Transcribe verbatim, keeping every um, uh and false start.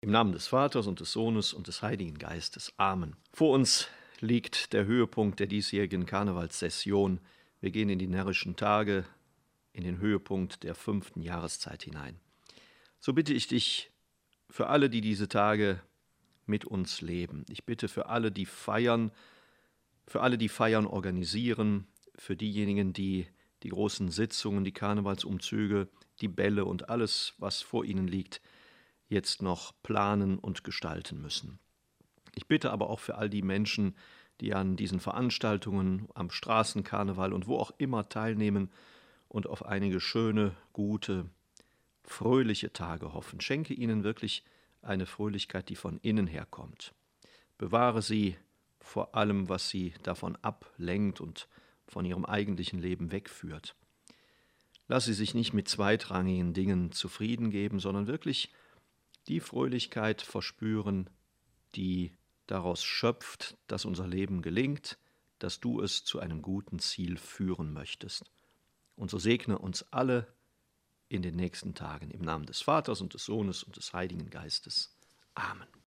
Im Namen des Vaters und des Sohnes und des Heiligen Geistes. Amen. Vor uns liegt der Höhepunkt der diesjährigen Karnevalssession. Wir gehen in die närrischen Tage, in den Höhepunkt der fünften Jahreszeit hinein. So bitte ich dich für alle, die diese Tage mit uns leben. Ich bitte für alle, die feiern, für alle, die Feiern organisieren, für diejenigen, die die großen Sitzungen, die Karnevalsumzüge, die Bälle und alles, was vor ihnen liegt, jetzt noch planen und gestalten müssen. Ich bitte aber auch für all die Menschen, die an diesen Veranstaltungen, am Straßenkarneval und wo auch immer teilnehmen und auf einige schöne, gute, fröhliche Tage hoffen. Schenke ihnen wirklich eine Fröhlichkeit, die von innen herkommt. Bewahre sie vor allem, was sie davon ablenkt und von ihrem eigentlichen Leben wegführt. Lass sie sich nicht mit zweitrangigen Dingen zufrieden geben, sondern wirklich die Fröhlichkeit verspüren, die daraus schöpft, dass unser Leben gelingt, dass du es zu einem guten Ziel führen möchtest. Und so segne uns alle in den nächsten Tagen im Namen des Vaters und des Sohnes und des Heiligen Geistes. Amen.